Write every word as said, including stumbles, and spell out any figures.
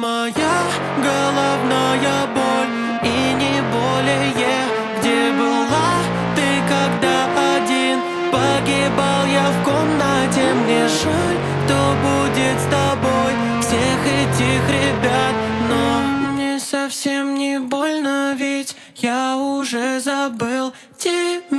моя головная боль и не более. Где была ты, когда один погибал я в комнате? Мне жаль, кто будет с тобой, всех этих ребят. Но мне совсем не больно, ведь я уже забыл тебя.